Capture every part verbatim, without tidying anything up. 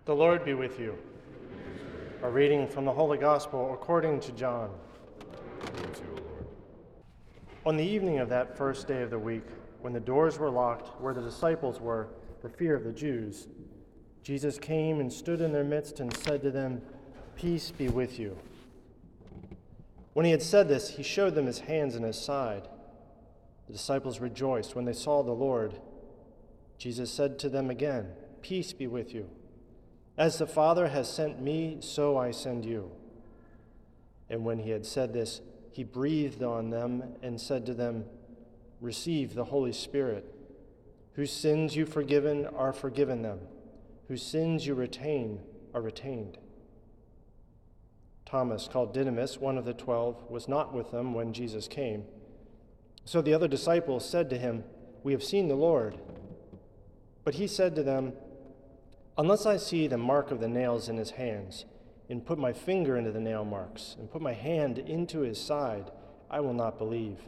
The Lord be with you. A reading from the Holy Gospel according to John. Glory to you, Lord. On the evening of that first day of the week, when the doors were locked where the disciples were for fear of the Jews, Jesus came and stood in their midst and said to them, "Peace be with you." When he had said this, he showed them his hands and his side. The disciples rejoiced when they saw the Lord. Jesus said to them again, "Peace be with you. As the Father has sent me, so I send you." And when he had said this, he breathed on them and said to them, "Receive the Holy Spirit. Whose sins you've forgiven are forgiven them. Whose sins you retain are retained." Thomas, called Didymus, one of the twelve, was not with them when Jesus came. So the other disciples said to him, "We have seen the Lord." But he said to them, "Unless I see the mark of the nails in his hands, and put my finger into the nail marks, and put my hand into his side, I will not believe."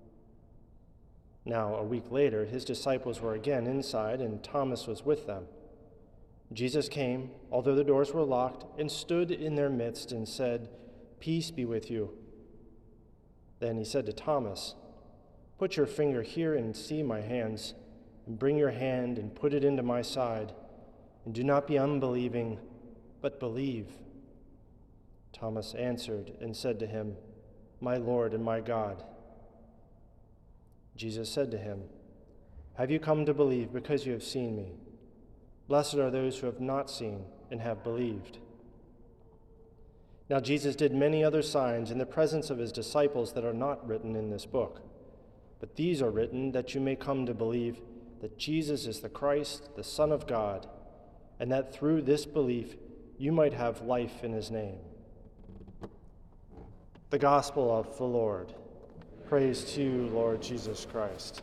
Now, a week later, his disciples were again inside, and Thomas was with them. Jesus came, although the doors were locked, and stood in their midst and said, "Peace be with you." Then he said to Thomas, "Put your finger here and see my hands, and bring your hand and put it into my side, and do not be unbelieving, but believe." Thomas answered and said to him, "My Lord and my God." Jesus said to him, "Have you come to believe because you have seen me? Blessed are those who have not seen and have believed." Now Jesus did many other signs in the presence of his disciples that are not written in this book. But these are written that you may come to believe that Jesus is the Christ, the Son of God, and that through this belief you might have life in his name. The Gospel of the Lord. Praise to you, Lord Jesus Christ.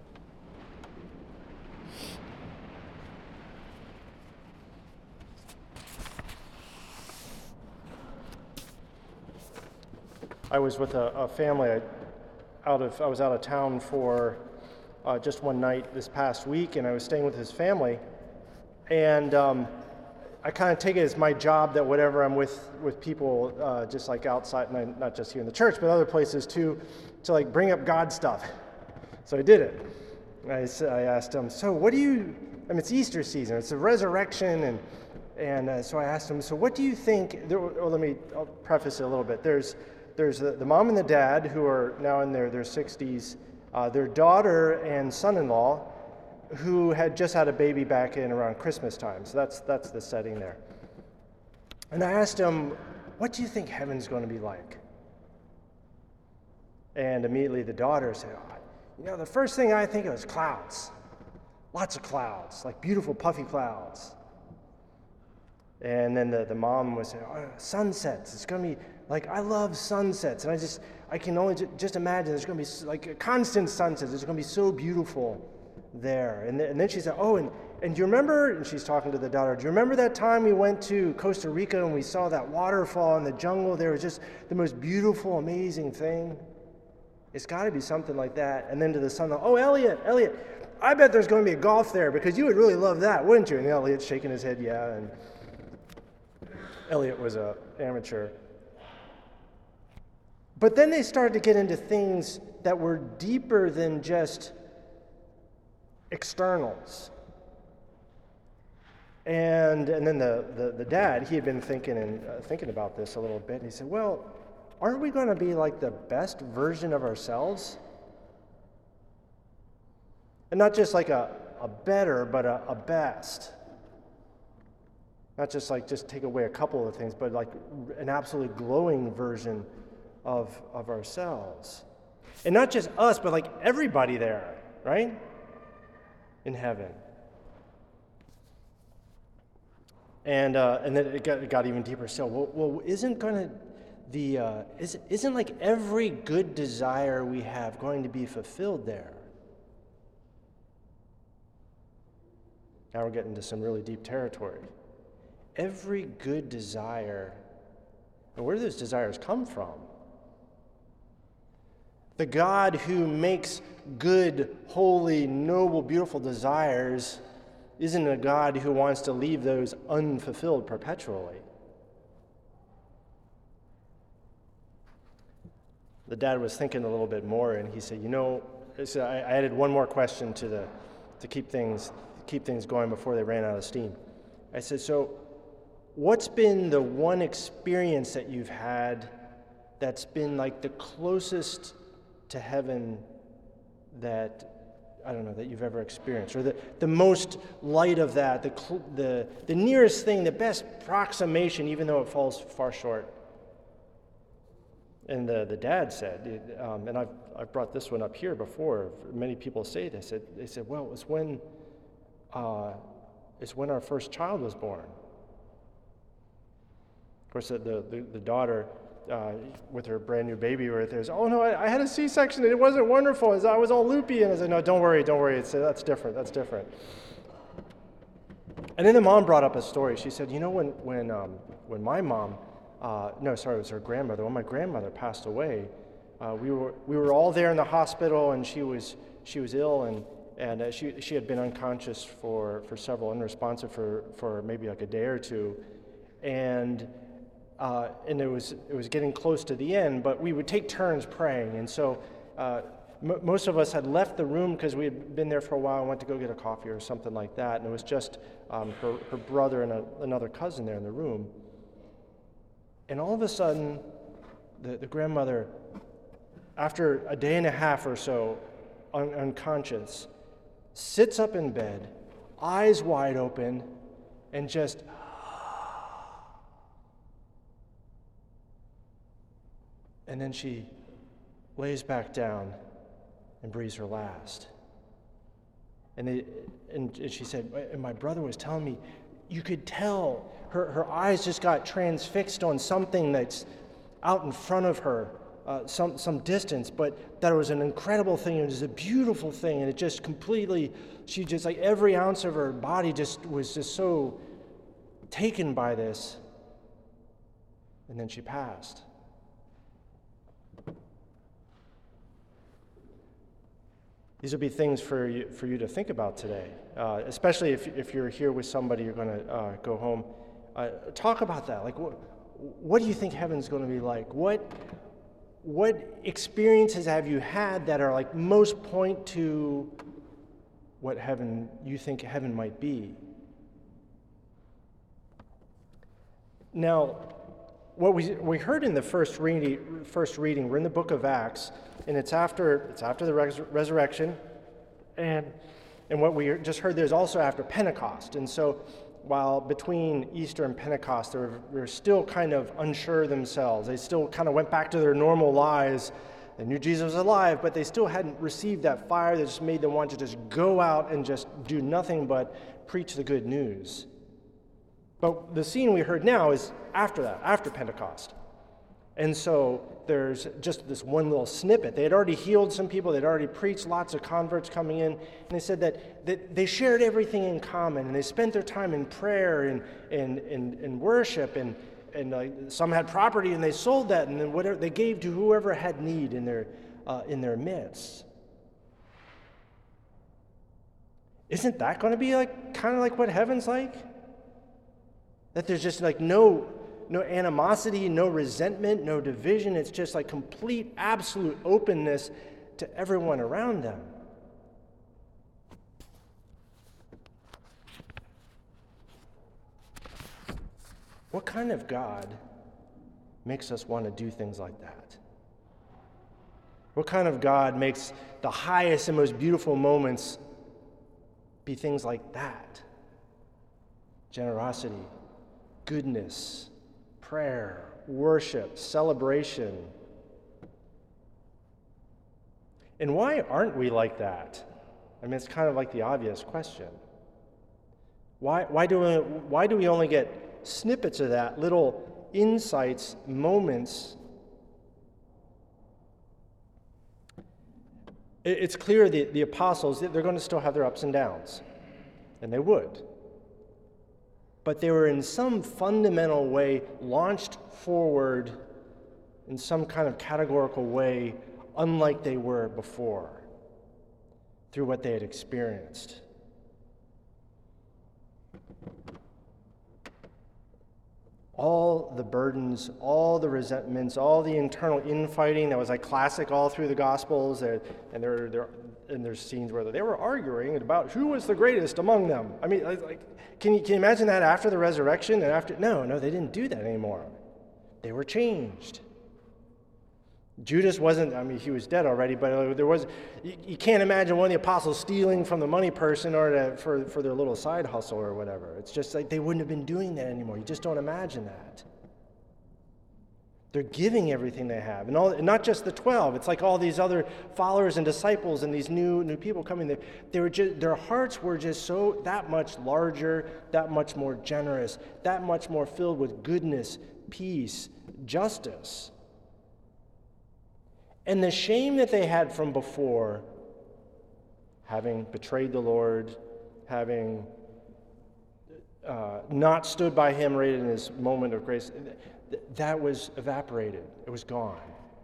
I was with a, a family I, out of I was out of town for uh, just one night this past week, and I was staying with his family, and um, I kind of take it as my job that whatever I'm with with people, uh, just like outside, and not just here in the church, but other places too, to like bring up God stuff. So I did it. I, I asked him, "So what do you? I mean, it's Easter season. It's the resurrection, and and uh, so I asked him, so what do you think?" There, well, let me I'll preface it a little bit. There's There's the, the mom and the dad who are now in their, their sixties, uh, their daughter and son-in-law who had just had a baby back in around Christmas time. So that's that's the setting there. And I asked him, "What do you think heaven's going to be like?" And immediately the daughter said, "Oh, you know, the first thing I think of is clouds. Lots of clouds, like beautiful puffy clouds." And then the, the mom was saying, "Oh, sunsets. It's going to be like, I love sunsets." And I just, I can only j- just imagine there's going to be like a constant sunsets. It's going to be so beautiful there. And, th- and then she said, "Oh, and, and do you remember," and she's talking to the daughter, "do you remember that time we went to Costa Rica and we saw that waterfall in the jungle? There was just the most beautiful, amazing thing. It's got to be something like that." And then to the son, "Oh, Elliot, Elliot, I bet there's going to be a golf there because you would really love that, wouldn't you?" And Elliot's shaking his head, "Yeah." And Elliot was an amateur. But then they started to get into things that were deeper than just externals. And and then the, the, the dad, he had been thinking and uh, thinking about this a little bit, and he said, "Well, aren't we going to be like the best version of ourselves? And not just like a, a better, but a, a best. Not just like just take away a couple of things, but like an absolutely glowing version of of ourselves. And not just us, but like everybody there, right? In heaven." And uh, and then it got, it got even deeper still. Well, well isn't gonna the uh, is isn't like every good desire we have going to be fulfilled there? Now we're getting into some really deep territory. Every good desire, and where do those desires come from? The God who makes good, holy, noble, beautiful desires isn't a God who wants to leave those unfulfilled perpetually. The dad was thinking a little bit more, and he said, you know, so I, I added one more question to the to keep things keep things going before they ran out of steam. I said, so what's been the one experience that you've had that's been like the closest to heaven that, I don't know, that you've ever experienced, or the, the most light of that, the, the, the nearest thing, the best approximation, even though it falls far short? And the, the dad said, um, and I've, I've brought this one up here before, many people say this, they said, they said well, it was when, uh, it's when our first child was born. Of course, the, the, the daughter, uh, with her brand new baby right there, says, oh no, I, I had a C-section and it wasn't wonderful. I was all loopy. And I said, no, don't worry, don't worry. It's, that's different, that's different. And then the mom brought up a story. She said, you know, when, when, um, when my mom, uh, no, sorry, it was her grandmother. When my grandmother passed away, uh, we were we were all there in the hospital, and she was she was ill, and and uh, she she had been unconscious for, for several, unresponsive for, for maybe like a day or two, and uh, and it was it was getting close to the end. But we would take turns praying, and so uh, m- most of us had left the room because we had been there for a while and went to go get a coffee or something like that, and it was just um, her her brother and a, another cousin there in the room. And all of a sudden, the, the grandmother, after a day and a half or so un- unconscious, sits up in bed, eyes wide open, and just, and then she lays back down and breathes her last. And, they, and she said, and my brother was telling me, you could tell her, her eyes just got transfixed on something that's out in front of her, uh, some, some distance, but that it was an incredible thing. It was a beautiful thing, and it just completely, she just, like every ounce of her body just was just so taken by this. And then she passed. These will be things for you, for you to think about today, uh, especially if, if you're here with somebody, you're going to uh, go home. Uh, talk about that. Like, what, what do you think heaven's going to be like? What, what experiences have you had that are like most point to what heaven, you think heaven might be? Now, what we we heard in the first reading, first reading, we're in the book of Acts, and it's after it's after the res- resurrection, and and what we just heard there's also after Pentecost. And so, while between Easter and Pentecost, they were, they were still kind of unsure themselves. They still kind of went back to their normal lives. They knew Jesus was alive, but they still hadn't received that fire that just made them want to just go out and just do nothing but preach the good news. But the scene we heard now is after that, after Pentecost. And so there's just this one little snippet. They had already healed some people. They'd already preached, lots of converts coming in. And they said that, that they shared everything in common. And they spent their time in prayer and, and, and, and worship. And, and uh, some had property and they sold that. And then whatever they gave to whoever had need in their, uh, in their midst. Isn't that going to be like kind of like what heaven's like? That there's just like no, no animosity, no resentment, no division. It's just like complete, absolute openness to everyone around them. What kind of God makes us want to do things like that? What kind of God makes the highest and most beautiful moments be things like that? Generosity, goodness, prayer, worship, celebration. And why aren't we like that? I mean, it's kind of like the obvious question. Why, why, do, we, why do we only get snippets of that, little insights, moments? It, it's clear that the apostles, they're going to still have their ups and downs, and they would. But they were in some fundamental way launched forward in some kind of categorical way, unlike they were before, through what they had experienced. all the burdens, all the resentments, all the internal infighting that was like classic all through the Gospels, and, and there, there, and there's scenes where they were arguing about who was the greatest among them. I mean, like, can you can you imagine that after the resurrection and after? No, no, they didn't do that anymore. They were changed. Judas wasn't, I mean, he was dead already, but there was, you, you can't imagine one of the apostles stealing from the money person or to, for, for their little side hustle or whatever. It's just like they wouldn't have been doing that anymore. You just don't imagine that. They're giving everything they have. And, all, and not just the twelve. It's like all these other followers and disciples and these new new people coming. They, they were just, their hearts were just so that much larger, that much more generous, that much more filled with goodness, peace, justice. And the shame that they had from before, having betrayed the Lord, having uh, not stood by him right in his moment of grace, th- that was evaporated. It was gone.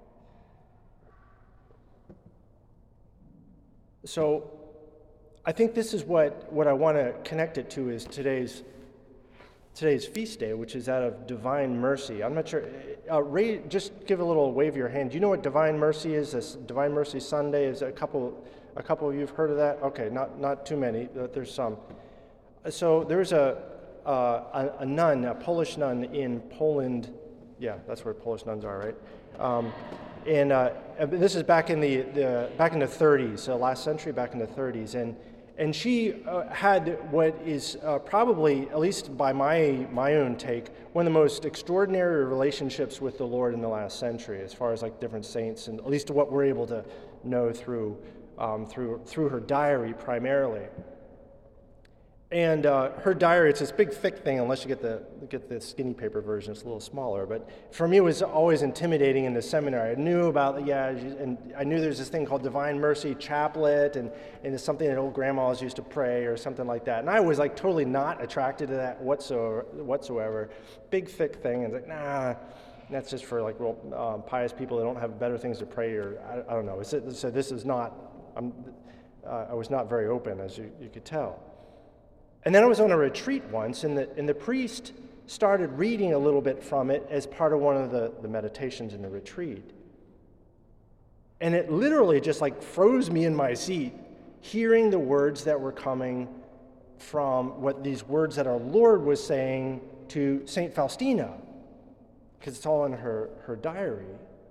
So I think this is what, what I want to connect it to is today's today's feast day, which is that of Divine Mercy. I'm not sure. Uh, Ray, just give a little wave of your hand. Do you know what Divine Mercy is? This Divine Mercy Sunday is a couple. A couple of you have heard of that. Okay, not not too many. But there's some. So there's a, uh, a a nun, a Polish nun in Poland. Yeah, that's where Polish nuns are, right? Um, and uh, this is back in the, the back in the thirties, so last century, back in the thirties, and. And she uh, had what is uh, probably, at least by my my own take, one of the most extraordinary relationships with the Lord in the last century, as far as like different saints, and at least what we're able to know through um, through through her diary primarily. And uh, her diary, it's this big thick thing, unless you get the get the skinny paper version, it's a little smaller. But for me, it was always intimidating in the seminary. I knew about, yeah, and I knew there's this thing called Divine Mercy Chaplet, and, and it's something that old grandmas used to pray or something like that. And I was like totally not attracted to that whatsoever. whatsoever. Big thick thing, and it's like, nah, that's just for like real um, pious people that don't have better things to pray, or I, I don't know. So, so this is not, I'm, uh, I was not very open, as you, you could tell. And then I was on a retreat once, and the, and the priest started reading a little bit from it as part of one of the, the meditations in the retreat. And it literally just like froze me in my seat, hearing the words that were coming from what these words that our Lord was saying to Saint Faustina, because it's all in her, her diary.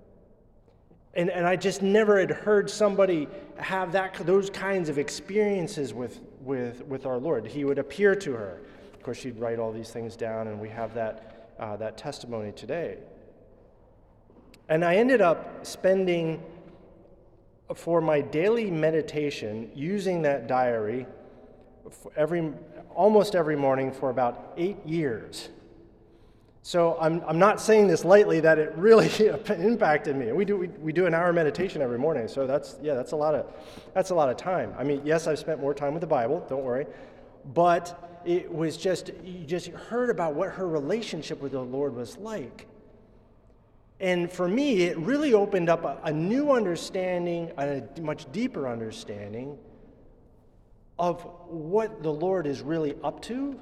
And, and I just never had heard somebody have that those kinds of experiences with, with, with our Lord. He would appear to her. Of course, she'd write all these things down, and we have that, uh, that testimony today. And I ended up spending, for my daily meditation, using that diary every almost every morning for about eight years. So I'm I'm not saying this lightly, that it really impacted me. We do we, we do an hour meditation every morning, so that's yeah that's a lot of that's a lot of time. I mean, yes, I've spent more time with the Bible, don't worry, but it was just you just heard about what her relationship with the Lord was like, and for me, it really opened up a, a new understanding, a much deeper understanding of what the Lord is really up to,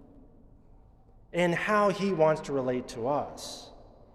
and how he wants to relate to us.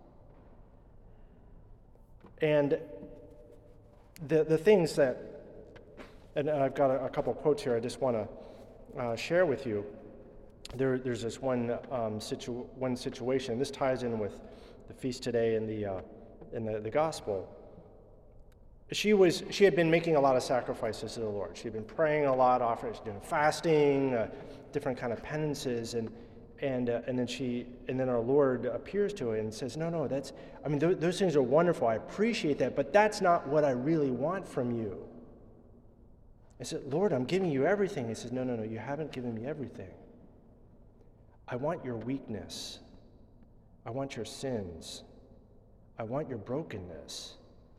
And the the things that, and I've got a, a couple quotes here I just want to uh, share with you. There, there's this one um, situ, one situation. This ties in with the feast today in the uh, in the, the gospel. She was she had been making a lot of sacrifices to the Lord. She had been praying a lot, offering, doing fasting, uh, different kind of penances, and. And uh, and then she and then our Lord appears to her and says, "No, no, that's. I mean, th- those things are wonderful. I appreciate that, but that's not what I really want from you." I said, "Lord, I'm giving you everything." He says, "No, no, no. You haven't given me everything. I want your weakness. I want your sins. I want your brokenness."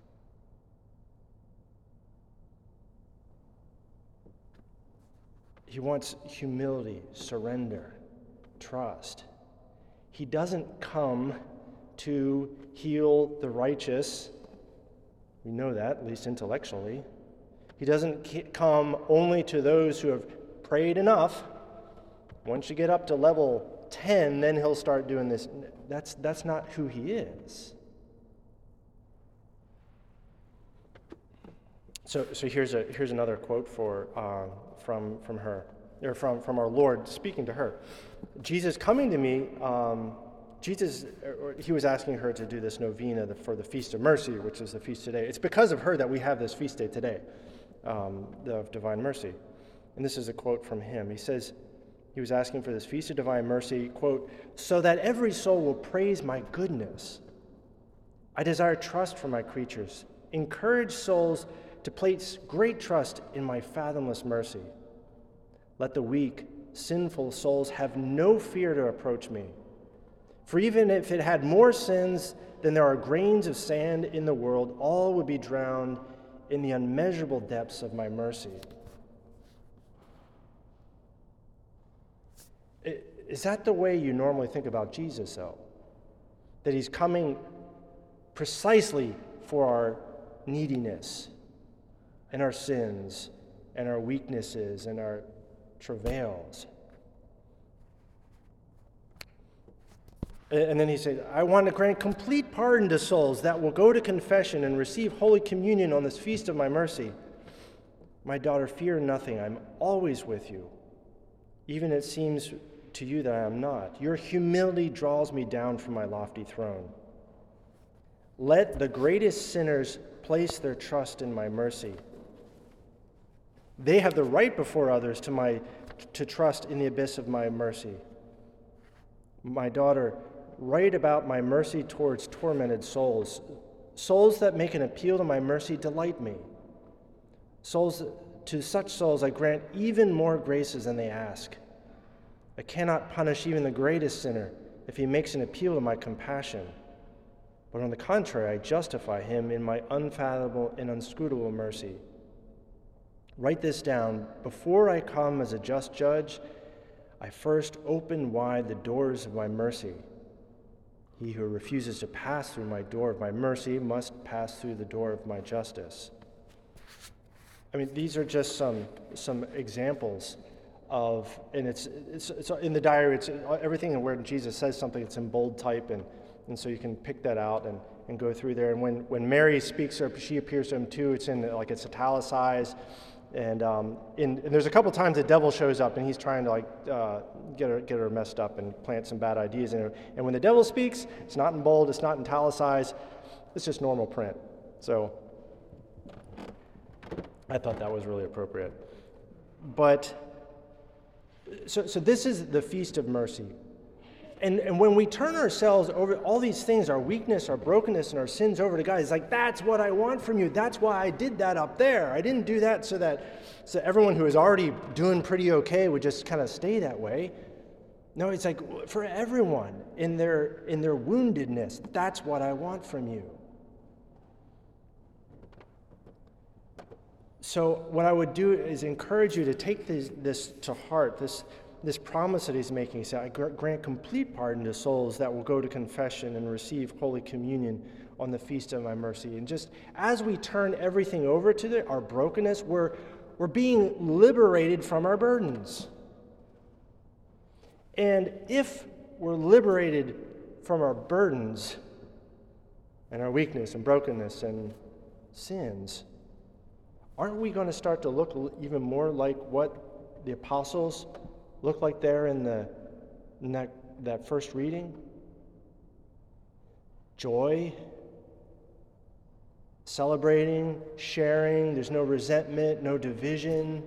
He wants humility, surrender, trust. He doesn't come to heal the righteous. We know that, at least intellectually. He doesn't come only to those who have prayed enough. Once you get up to level ten, then he'll start doing this. That's, that's not who he is. So, so here's a here's another quote for uh, from from her, or from from our Lord speaking to her. Jesus coming to me. Um, Jesus, or he was asking her to do this novena for the Feast of Mercy, which is the feast today. It's because of her that we have this feast day today, um, of Divine Mercy. And this is a quote from him. He says, he was asking for this Feast of Divine Mercy, quote, so that every soul will praise my goodness. I desire trust for my creatures. Encourage souls to place great trust in my fathomless mercy. Let the weak, sinful souls have no fear to approach me. For even if it had more sins than there are grains of sand in the world, all would be drowned in the unmeasurable depths of my mercy. Is that the way you normally think about Jesus, though? That he's coming precisely for our neediness and our sins and our weaknesses and our travails. And then he says, I want to grant complete pardon to souls that will go to confession and receive Holy Communion on this feast of my mercy. My daughter, fear nothing. I'm always with you. Even it seems to you that I am not. Your humility draws me down from my lofty throne. Let the greatest sinners place their trust in my mercy. They have the right before others to my to trust in the abyss of my mercy. My daughter, write about my mercy towards tormented souls. Souls that make an appeal to my mercy delight me. Souls, to such souls I grant even more graces than they ask. I cannot punish even the greatest sinner if he makes an appeal to my compassion. But on the contrary, I justify him in my unfathomable and unscrutable mercy. Write this down. Before I come as a just judge, I first open wide the doors of my mercy. He who refuses to pass through my door of my mercy must pass through the door of my justice. I mean, these are just some some examples of, and it's it's, it's in the diary. It's everything where Jesus says something. It's in bold type, and and so you can pick that out and, and go through there. And when when Mary speaks, or she appears to him too, it's in like it's italicized. And, um, in, and there's a couple times the devil shows up and he's trying to like uh, get her get her messed up and plant some bad ideas in her. And when the devil speaks, it's not in bold, it's not in italicized, it's just normal print. So I thought that was really appropriate. But so so this is the Feast of Mercy. And and when we turn ourselves over, all these things, our weakness, our brokenness, and our sins over to God, it's like, that's what I want from you. That's why I did that up there. I didn't do that so that so everyone who is already doing pretty okay would just kind of stay that way. No, it's like for everyone in their in their woundedness, that's what I want from you. So what I would do is encourage you to take this, this to heart, this This promise that he's making. He said, I grant complete pardon to souls that will go to confession and receive Holy Communion on the feast of my mercy. And just as we turn everything over to the, our brokenness, we're, we're being liberated from our burdens. And if we're liberated from our burdens and our weakness and brokenness and sins, aren't we going to start to look even more like what the apostles look like there in the in that, that first reading? Joy, celebrating, sharing, there's no resentment, no division.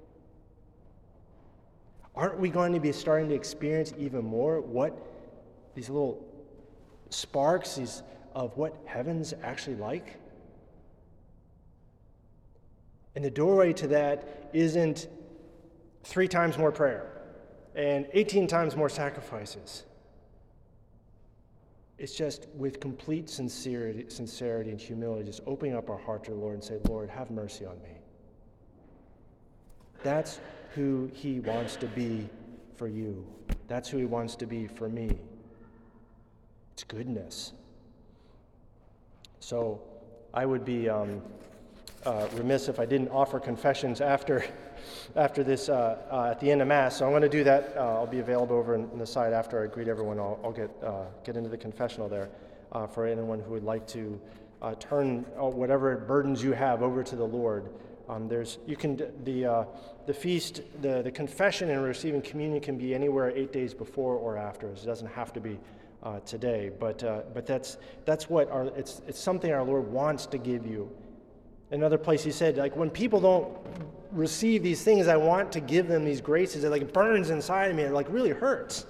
Aren't we going to be starting to experience even more what these little sparks these, of what heaven's actually like? And the doorway to that isn't three times more prayer and eighteen times more sacrifices. It's just with complete sincerity, sincerity and humility, just opening up our heart to the Lord and say, Lord, have mercy on me. That's who he wants to be for you. That's who he wants to be for me. It's goodness. So I would be um, uh, remiss if I didn't offer confessions after after this uh, uh, at the end of Mass. So I'm going to do that. Uh, I'll be available over in, in the side after I greet everyone. I'll, I'll get uh, get into the confessional there uh, for anyone who would like to uh, turn uh, whatever burdens you have over to the Lord. Um, there's you can the uh, the feast, the the confession and receiving communion can be anywhere eight days before or after. It doesn't have to be uh, today, but uh, but that's that's what our it's it's something our Lord wants to give you. Another place he said, like, when people don't receive these things, I want to give them these graces. It like burns inside of me. It like really hurts.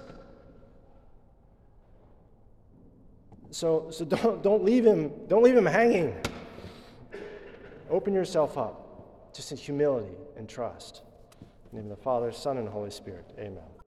So so don't don't leave him don't leave him hanging. Open yourself up, just in humility and trust. In the name of the Father, Son, and Holy Spirit. Amen.